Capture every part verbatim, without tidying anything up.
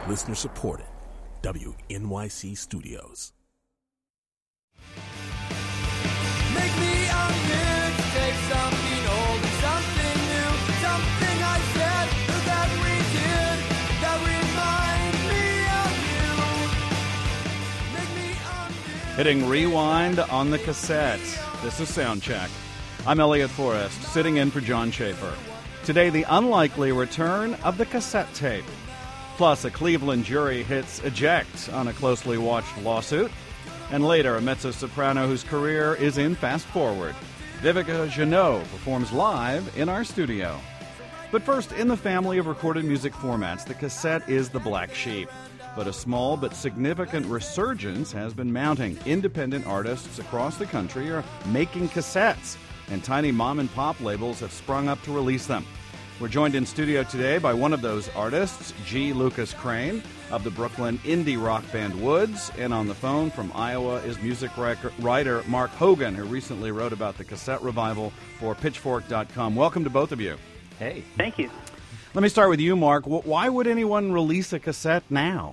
Listener supported. W N Y C Studios. Make me a mixtape, something old and something new, something I said that we did that reminds me of you. Make me a mixtape. Hitting rewind on the cassette. This is Soundcheck. I'm Elliot Forrest, sitting in for John Schaefer. Today, the unlikely return of the cassette tape. Plus, a Cleveland jury hits eject on a closely watched lawsuit. And later, a mezzo-soprano whose career is in Fast Forward. Vivica Jeannot performs live in our studio. But first, in the family of recorded music formats, the cassette is the black sheep. But a small but significant resurgence has been mounting. Independent artists across the country are making cassettes, and tiny mom-and-pop labels have sprung up to release them. We're joined in studio today by one of those artists, G. Lucas Crane, of the Brooklyn indie rock band Woods. And on the phone from Iowa is music writer Mark Hogan, who recently wrote about the cassette revival for Pitchfork dot com. Welcome to both of you. Hey. Thank you. Let me start with you, Mark. Why would anyone release a cassette now?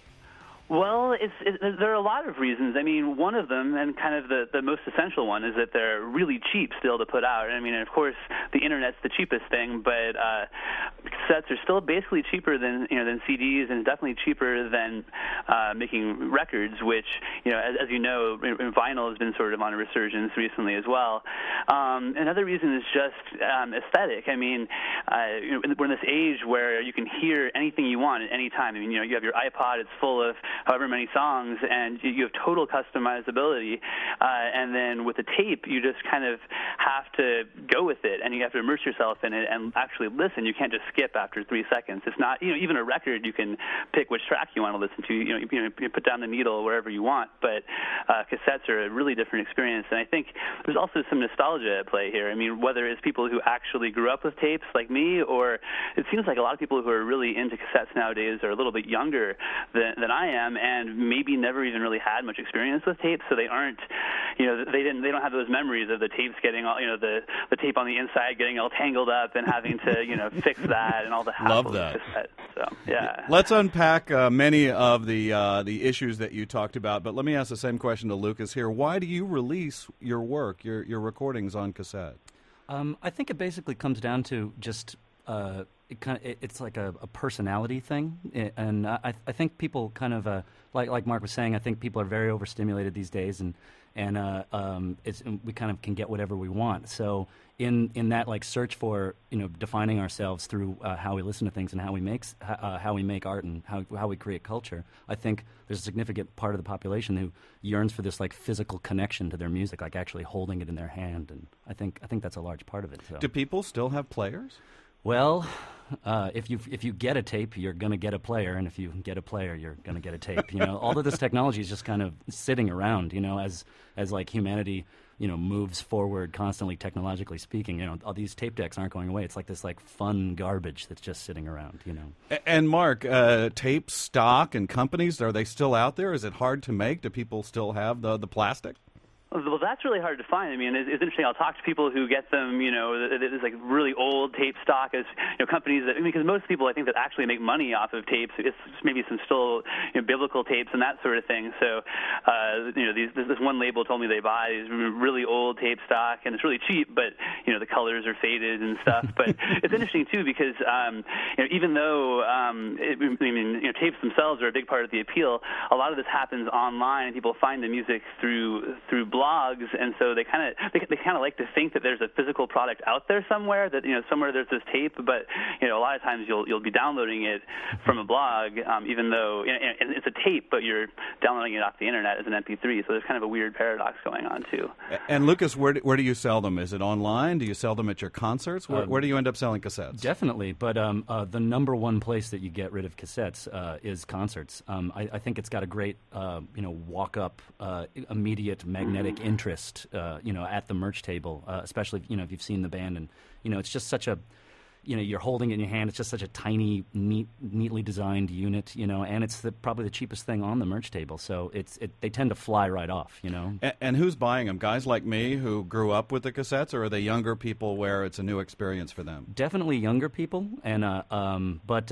Well, it's, it, there are a lot of reasons. I mean, one of them, and kind of the, the most essential one, is that they're really cheap still to put out. I mean, of course, the internet's the cheapest thing, but uh, cassettes are still basically cheaper than you know than C Ds, and definitely cheaper than uh, making records. Which, you know, as, as you know, vinyl has been sort of on a resurgence recently as well. Um, another reason is just um, aesthetic. I mean, uh, you know, we're in this age where you can hear anything you want at any time. I mean, you know, you have your iPod; it's full of however many songs, and you have total customizability. Uh, and then with the tape, you just kind of have to go with it, and you have to immerse yourself in it and actually listen. You can't just skip after three seconds. It's not, you know, even a record, you can pick which track you want to listen to. You know, you, you, know, you put down the needle wherever you want. But uh, cassettes are a really different experience, and I think there's also some nostalgia at play here. I mean, whether it's people who actually grew up with tapes like me, or it seems like a lot of people who are really into cassettes nowadays are a little bit younger than, than I am, and maybe never even really had much experience with tapes, so they aren't, you know, they didn't, they don't have those memories of the tapes getting all, you know, the the tape on the inside getting all tangled up and having to, you know, fix that and all the hassle. Love that. Of cassettes. So yeah. Let's unpack uh, many of the uh, the issues that you talked about, but let me ask the same question to Lucas here. Why do you release your work, your your recordings on cassette? Um, I think it basically comes down to just. Uh, It kind of, it, it's like a, a personality thing, it, and I, I think people kind of uh, like like Mark was saying. I think people are very overstimulated these days, and and uh, um, it's and we kind of can get whatever we want. So in in that like search for you know defining ourselves through uh, how we listen to things and how we make uh, how we make art and how how we create culture, I think there's a significant part of the population who yearns for this like physical connection to their music, like actually holding it in their hand, and I think I think that's a large part of it. So. Do people still have players? Well, uh, if you if you get a tape, you're going to get a player, and if you get a player, you're going to get a tape. You know, all of this technology is just kind of sitting around. You know, as as like humanity, you know, moves forward constantly, technologically speaking. You know, all these tape decks aren't going away. It's like this like fun garbage that's just sitting around. You know. And Mark, uh, tape stock and companies, are they still out there? Is it hard to make? Do people still have the the plastic? Well, that's really hard to find. I mean, it's, it's interesting. I'll talk to people who get them, you know, it's like really old tape stock as, you know, companies that, I mean, because most people, I think, that actually make money off of tapes, it's maybe some still, you know, biblical tapes and that sort of thing. So, uh, you know, these, this one label told me they buy these really old tape stock, and it's really cheap, but, you know, the colors are faded and stuff. But it's interesting, too, because, um, you know, even though, um, it, I mean, you know, tapes themselves are a big part of the appeal, a lot of this happens online, and people find the music through, through blogs, and so they kind of they, they kind of like to think that there's a physical product out there somewhere, that you know somewhere there's this tape, but you know a lot of times you'll you'll be downloading it from a blog, um, even though you know, and it's a tape, but you're downloading it off the internet as an M P three. So there's kind of a weird paradox going on too. And Lucas, where do, where do you sell them? Is it online? Do you sell them at your concerts? Where, Um, where do you end up selling cassettes? Definitely, but um, uh, the number one place that you get rid of cassettes uh, is concerts. Um, I, I think it's got a great, uh, you know, walk-up, uh, immediate magnetic interest, uh, you know, at the merch table, uh, especially, you know, if you've seen the band. And, you know, it's just such a, you know, you're holding it in your hand. It's just such a tiny, neat, neatly designed unit, you know, and it's the, probably the cheapest thing on the merch table. So it's it, they tend to fly right off, you know. And, and who's buying them? Guys like me who grew up with the cassettes, or are they younger people where it's a new experience for them? Definitely younger people, and uh, um, but uh,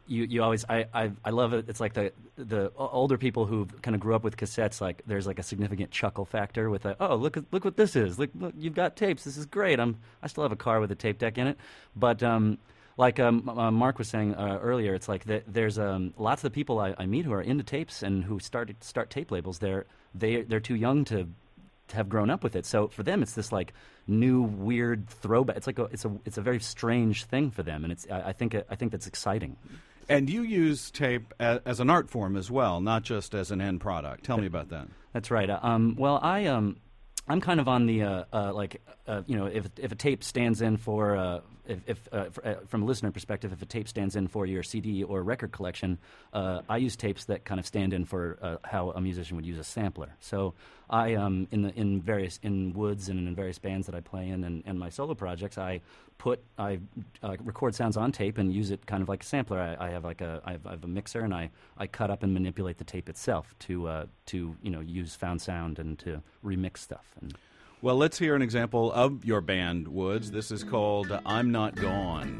you, you always I, I I love it. It's like the the older people who kind of grew up with cassettes. Like there's like a significant chuckle factor with a oh look at look what this is. Look, look you've got tapes. This is great. I'm I still have a car with a tape deck in it. But um, like um, uh, Mark was saying uh, earlier, it's like the, there's um, lots of the people I, I meet who are into tapes and who started start tape labels. They're they they're too young to. to have grown up with it, so for them it's this like new weird throwback. It's like a, it's a it's a very strange thing for them, and it's I, I think I think that's exciting. And you use tape as, as an art form as well, not just as an end product. Tell me about that. That's right. Uh, um, well, I um, I'm kind of on the uh, uh, like uh, you know if if a tape stands in for uh, if, if uh, for, uh, from a listener perspective, if a tape stands in for your C D or record collection, uh, I use tapes that kind of stand in for uh, how a musician would use a sampler. So I um in the in various in Woods and in various bands that I play in and, and my solo projects, I put I uh, record sounds on tape and use it kind of like a sampler. I, I have like a I have, I have a mixer and I, I cut up and manipulate the tape itself to uh, to you know use found sound and to remix stuff. And well, let's hear an example of your band, Woods. This is called uh, I'm Not Gone.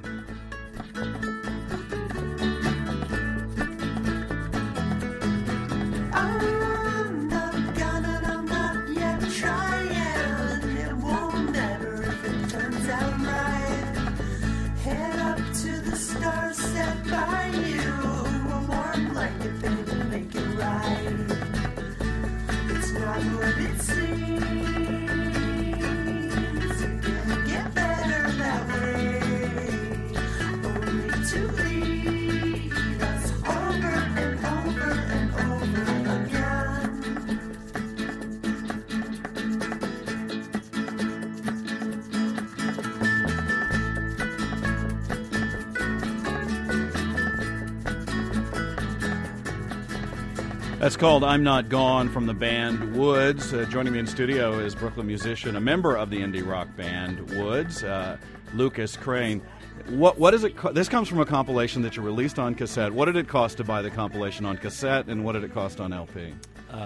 I'm not gone and I'm not yet trying. It won't matter if it turns out right. Head up to the stars set by you. A warm blanket, baby, make it right. It's not what it seems. That's called I'm Not Gone from the band Woods. Uh, joining me in studio is Brooklyn musician, a member of the indie rock band Woods, uh, Lucas Crane. What what is it? Co- this comes from a compilation that you released on cassette. What did it cost to buy the compilation on cassette, and what did it cost on L P?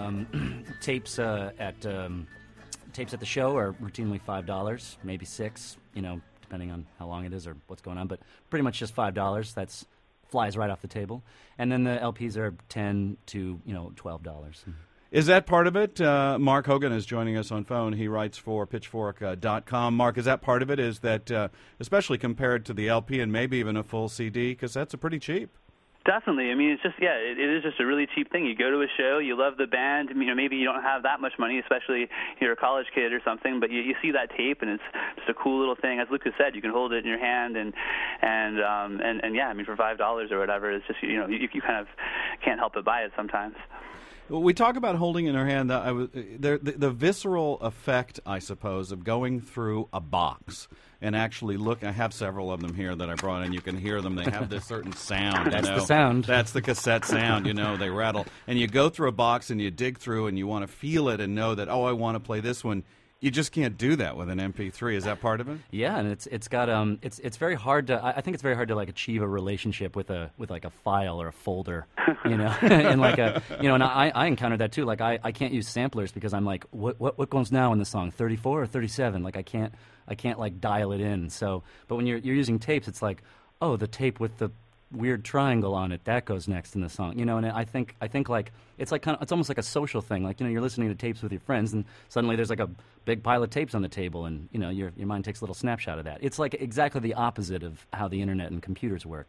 Um, tapes uh, at um, tapes at the show are routinely five dollars, maybe six. You know, depending on how long it is or what's going on. But pretty much just five dollars. That's flies right off the table. And then the L Ps are ten to you know twelve dollars. Is that part of it? Uh, Mark Hogan is joining us on phone. He writes for pitchfork dot com. Mark, is that part of it? Is that, uh, especially compared to the L P and maybe even a full C D, because that's a pretty cheap. Definitely. I mean, it's just, yeah, it, it is just a really cheap thing. You go to a show, you love the band, you know, maybe you don't have that much money, especially if you're a college kid or something, but you, you see that tape and it's just a cool little thing. As Lucas said, you can hold it in your hand and, and, um, and, and yeah, I mean, for five dollars or whatever, it's just, you know, you, you kind of can't help but buy it sometimes. Well, we talk about holding in our hand. I was, the, the, the visceral effect, I suppose, of going through a box and actually look. I have several of them here that I brought in. You can hear them. They have this certain sound. That's you know? the sound. That's the cassette sound. You know, they rattle. And you go through a box and you dig through and you want to feel it and know that, oh, I want to play this one. You just can't do that with an M P three. Is that part of it? Yeah, and it's it's got um it's it's very hard to I I think it's very hard to like achieve a relationship with a with like a file or a folder, you know, and like a you know, and I I encountered that too. Like I, I can't use samplers because I'm like what what what goes now in the song, thirty-four or thirty-seven? Like I can't I can't like dial it in. So, but when you're you're using tapes, it's like, oh, the tape with the weird triangle on it, that goes next in the song, you know. And I think I think like it's like kind of it's almost like a social thing. Like, you know, you're listening to tapes with your friends, and suddenly there's like a big pile of tapes on the table, and you know your your mind takes a little snapshot of that. It's like exactly the opposite of how the internet and computers work.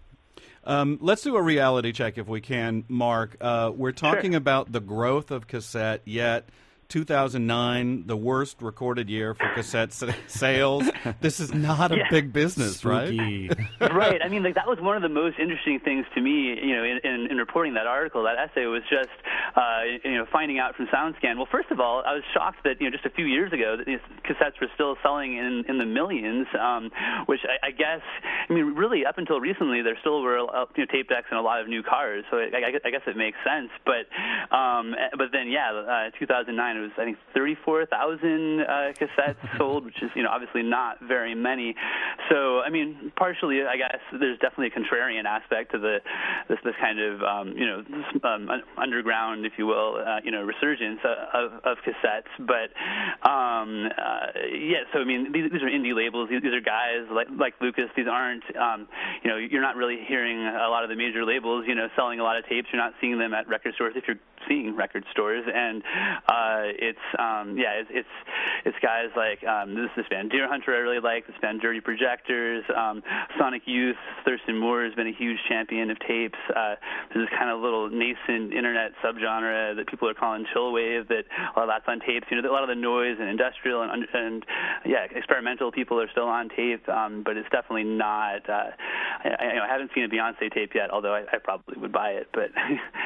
Um, let's do a reality check if we can, Mark. Uh, we're talking Sure. about the growth of cassette, yet two thousand nine, the worst recorded year for cassette sa- sales. This is not a Yeah. big business, right? Spooky. Right. I mean, like that was one of the most interesting things to me, you know, in, in, in reporting that article, that essay, was just, uh, you know, finding out from SoundScan. Well, first of all, I was shocked that, you know, just a few years ago, that these cassettes were still selling in, in the millions, um, which I, I guess, I mean, really up until recently, there still were, uh, you know, tape decks in a lot of new cars, so I, I, I guess it makes sense. But, um, but then, yeah, uh, two thousand nine, it was, I think, thirty-four thousand uh, cassettes sold, which is, you know, obviously not very many. So, I mean, partially, I guess there's definitely a contrarian aspect to the this this kind of um, you know this, um, underground, if you will, uh, you know, resurgence of, of cassettes. But um, uh, yeah, so I mean, these, these are indie labels. These, these are guys like like Lucas. These aren't aren't, um, you know, you're not really hearing a lot of the major labels, you know, selling a lot of tapes. You're not seeing them at record stores if you're seeing record stores, and uh, it's um, yeah, it's, it's it's guys like um, this this band Deer Hunter I really like, this band Dirty Projectors, um, Sonic Youth, Thurston Moore has been a huge champion of tapes. Uh, there's this kind of little nascent internet subgenre that people are calling chillwave. That a lot of that's on tapes. You know, a lot of the noise and industrial and and yeah, experimental people are still on tape, um, but it's definitely not. Uh, I, I, you know, I haven't seen a Beyonce tape yet, although I, I probably would buy it, but.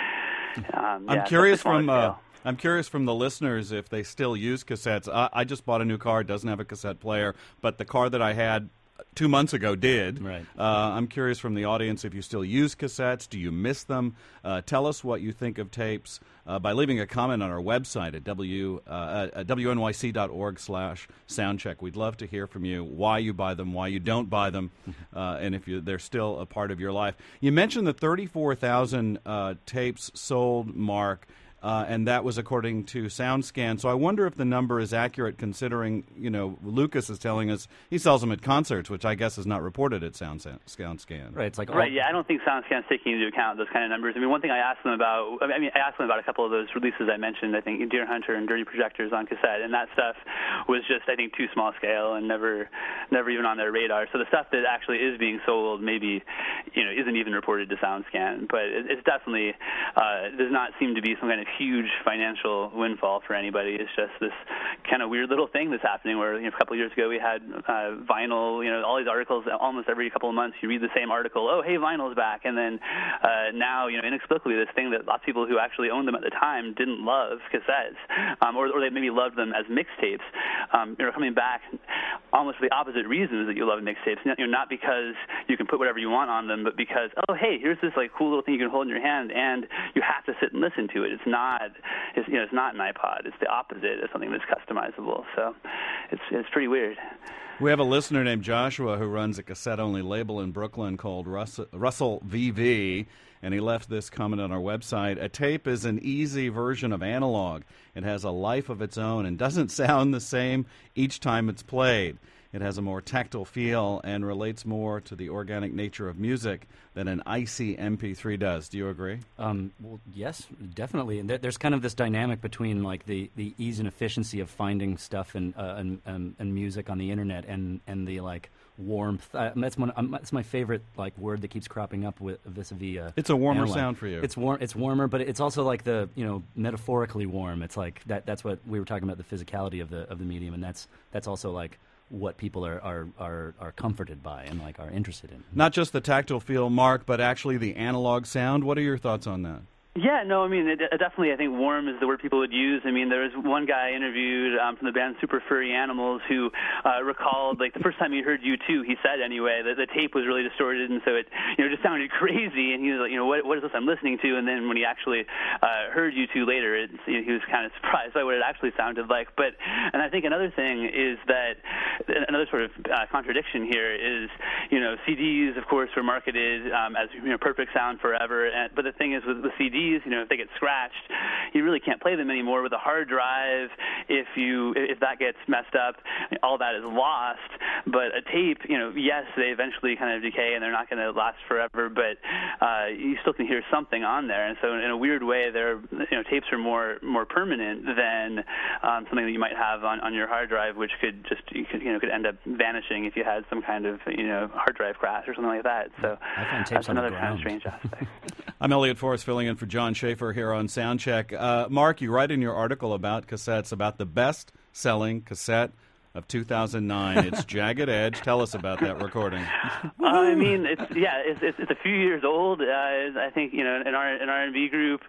Um, I'm yeah, curious from uh, I'm curious from the listeners if they still use cassettes. I, I just bought a new car; it doesn't have a cassette player, but the car that I had two months ago did. Right. Uh, I'm curious from the audience if you still use cassettes. Do you miss them? Uh, tell us what you think of tapes uh, by leaving a comment on our website at w uh, at w n y c dot org slash soundcheck. We'd love to hear from you. Why you buy them? Why you don't buy them? Uh, and if you, they're still a part of your life. You mentioned the thirty-four thousand uh, tapes sold, Mark. Uh, and that was according to SoundScan. So I wonder if the number is accurate, considering, you know, Lucas is telling us he sells them at concerts, which I guess is not reported at SoundScan. Right. It's like right. Yeah, I don't think SoundScan's taking into account those kind of numbers. I mean, one thing I asked them about. I mean, I asked them about a couple of those releases I mentioned. I think Deer Hunter and Dirty Projectors on cassette, and that stuff was just, I think, too small scale and never, never even on their radar. So the stuff that actually is being sold, maybe, you know, isn't even reported to SoundScan. But it, it's definitely uh, does not seem to be some kind of huge financial windfall for anybody. It's just this kind of weird little thing that's happening where, you know, a couple of years ago we had uh, vinyl, you know, all these articles almost every couple of months you read the same article, oh, hey, vinyl's back. And then uh, now, you know, inexplicably this thing that lots of people who actually owned them at the time didn't love, cassettes, um, or, or they maybe loved them as mixtapes, um, you know, coming back almost for the opposite reasons that you love mixtapes. You know, not because you can put whatever you want on them, but because, oh, hey, here's this like cool little thing you can hold in your hand and you have to sit and listen to it. It's not It's, you know, it's not an iPod. It's the opposite. It's something that's customizable. So it's it's pretty weird. We have a listener named Joshua who runs a cassette-only label in Brooklyn called Russell, Russell V V, and he left this comment on our website. A tape is an easy version of analog. It has a life of its own and doesn't sound the same each time it's played. It has a more tactile feel and relates more to the organic nature of music than an icy M P three does. Do you agree? Um, well, yes, definitely. And there, there's kind of this dynamic between like the, the ease and efficiency of finding stuff and uh, and, and and music on the internet and, and the like warmth. Uh, that's one. Um, that's my favorite like word that keeps cropping up with vis-a-vis. Uh, it's a warmer analog. sound for you. It's warm. It's warmer, but it's also like the you know metaphorically warm. It's like that. That's what we were talking about, the physicality of the of the medium, and that's that's also like what people are, are, are, are comforted by and like are interested in. Not just the tactile feel, Mark, but actually the analog sound. What are your thoughts on that? Yeah, no, I mean, it, it definitely, I think warm is the word people would use. I mean, there was one guy I interviewed um, from the band Super Furry Animals who uh, recalled, like, the first time he heard U two, he said anyway, that the tape was really distorted, and so it, you know, just sounded crazy, and he was like, you know, what, what is this I'm listening to? And then when he actually uh, heard U two later, it, he was kind of surprised by what it actually sounded like. But, and I think another thing is that, another sort of uh, contradiction here is, you know, C Ds, of course, were marketed um, as, you know, perfect sound forever, and, but the thing is with the C Ds, you know, if they get scratched, you really can't play them anymore. With a hard drive, if you if that gets messed up, all that is lost. But a tape, you know, yes, they eventually kind of decay and they're not going to last forever, but uh, you still can hear something on there. And so, in a weird way, they're, you know, tapes are more more permanent than um, something that you might have on, on your hard drive, which could just you could, you know could end up vanishing if you had some kind of you know hard drive crash or something like that. So that's another kind of strange aspect. I'm Elliot Forrest, filling in for John Schaefer here on Soundcheck. Uh, Mark, you write in your article about cassettes about the best-selling cassette of two thousand nine. It's Jagged Edge. Tell us about that recording. Uh, I mean, it's yeah, it's, it's it's a few years old. Uh, I think you know, in our in our R and B group,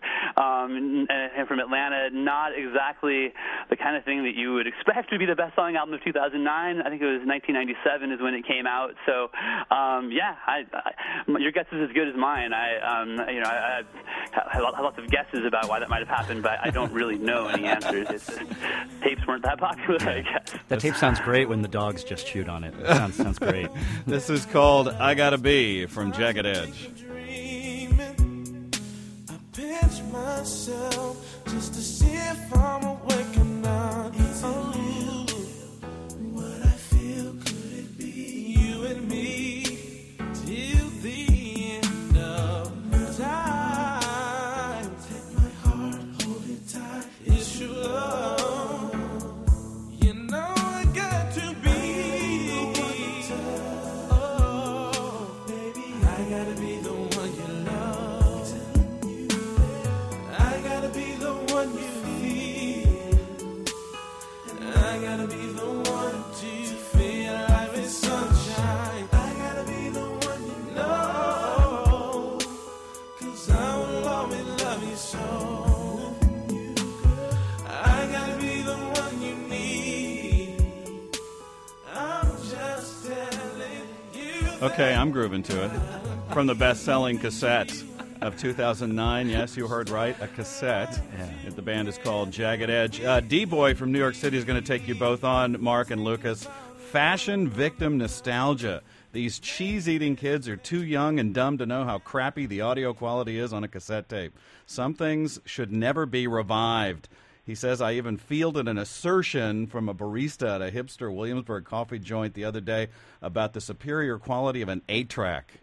um, and from Atlanta, not exactly the kind of thing that you would expect to be the best-selling album of two thousand nine. I think it was nineteen ninety-seven is when it came out. So, um, yeah, I, I, your guess is as good as mine. I, um, you know, I, I have lots of guesses about why that might have happened, but I don't really know any answers. It's just, tapes weren't that popular, I guess. That tape sounds great when the dogs just chewed on it. It sounds, sounds great. This is called I Gotta Be from Jagged Edge. I pinch myself just to see if I'm awake or not. Is it real? What I feel, could it be? You and me gotta be the one you love. I gotta be the one you feel. And I gotta be the one to feel life is sunshine. I gotta be the one you know. Cause I will always love you so. I gotta be the one you need. I'm just telling you. Okay, I'm grooving to it. From the best-selling cassette of two thousand nine. Yes, you heard right, a cassette. Yeah. The band is called Jagged Edge. Uh, D-Boy from New York City is going to take you both on, Mark and Lucas. Fashion victim nostalgia. These cheese-eating kids are too young and dumb to know how crappy the audio quality is on a cassette tape. Some things should never be revived. He says, I even fielded an assertion from a barista at a hipster Williamsburg coffee joint the other day about the superior quality of an eight-track.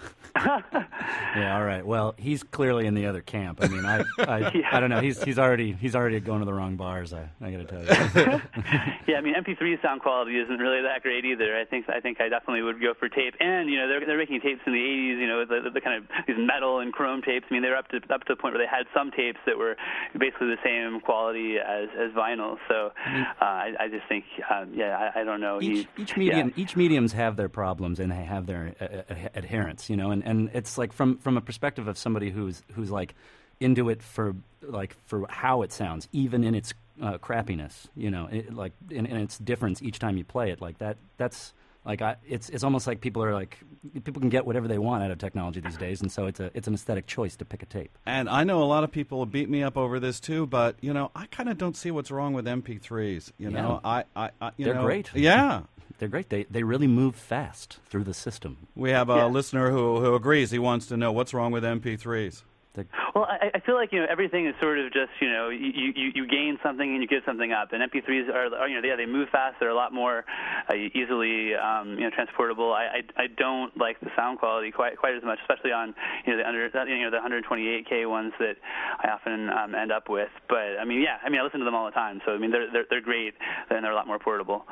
Yeah, all right. Well, he's clearly in the other camp. I mean, I, I, Yeah. I don't know. He's he's already he's already going to the wrong bars. I, I got to tell you. Yeah, I mean, M P three sound quality isn't really that great either. I think I think I definitely would go for tape. And you know, they're they're making tapes in the eighties. You know, the, the, the kind of these metal and chrome tapes. I mean, they're up to up to the point where they had some tapes that were basically the same quality as as vinyl. So uh, I, I just think, um, yeah, I, I don't know. Each, He- each medium, yeah. each mediums have their problems and they have their uh, uh, adherents, you know, and, and it's like from, from a perspective of somebody who's who's like into it for like for how it sounds, even in its uh, crappiness, you know, it, like in, in its difference each time you play it, like that. That's like I, it's it's almost like people are like people can get whatever they want out of technology these days, and so it's a it's an aesthetic choice to pick a tape. And I know a lot of people beat me up over this too, but you know, I kind of don't see what's wrong with M P threes. You Yeah. know, I, I, I you They're know, great. Yeah. They're great. They they really move fast through the system. We have a Yeah. listener who who agrees. He wants to know what's wrong with M P threes. They're, Well, I, I feel like you know everything is sort of just you know you, you, you gain something and you give something up. And M P threes are, are you know yeah they move fast. They're a lot more uh, easily um, you know transportable. I, I I don't like the sound quality quite quite as much, especially on you know the under you know the one twenty-eight K ones that I often um, end up with. But I mean yeah I mean I listen to them all the time. So I mean they're they're, they're great and they're a lot more portable.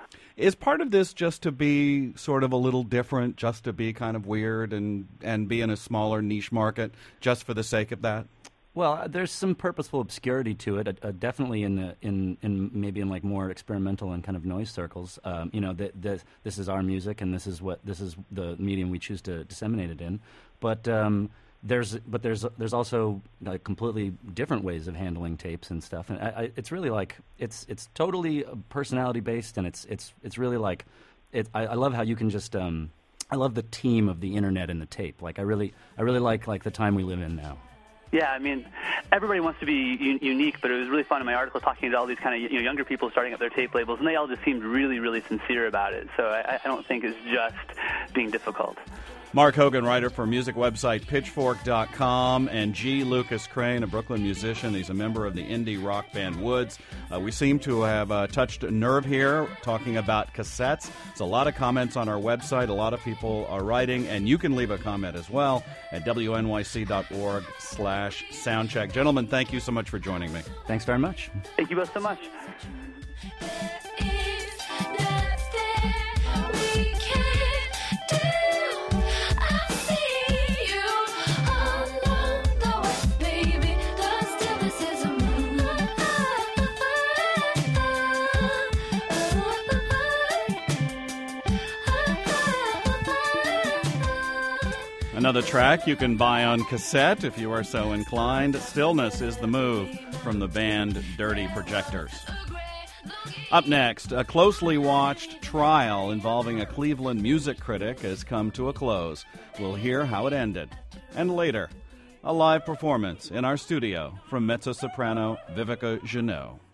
Is part of this just to be sort of a little different, just to be kind of weird and, and be in a smaller niche market, just for the sake of that? Well, there's some purposeful obscurity to it, uh, uh, definitely in the in, in maybe in like more experimental and kind of noise circles. Um, you know, the, the, this is our music, and this is what this is the medium we choose to disseminate it in. But um, there's but there's there's also like completely different ways of handling tapes and stuff, and I, I, it's really like it's it's totally personality based, and it's it's it's really like it. I, I love how you can just. Um, I love the team of the internet and the tape. Like I really I really like like the time we live in now. Yeah, I mean, everybody wants to be u- unique, but it was really fun in my article talking to all these kind of you know, younger people starting up their tape labels, and they all just seemed really, really sincere about it. So I, I don't think it's just being difficult. Mark Hogan, writer for music website pitchfork dot com, and G. Lucas Crane, a Brooklyn musician. He's a member of the indie rock band Woods. Uh, we seem to have uh, touched a nerve here talking about cassettes. There's a lot of comments on our website. A lot of people are writing, and you can leave a comment as well at W N Y C dot org slash soundcheck. Gentlemen, thank you so much for joining me. Thanks very much. Thank you both so much. Another track you can buy on cassette if you are so inclined. Stillness is the Move from the band Dirty Projectors. Up next, a closely watched trial involving a Cleveland music critic has come to a close. We'll hear how it ended. And later, a live performance in our studio from mezzo-soprano Vivica Jeannot.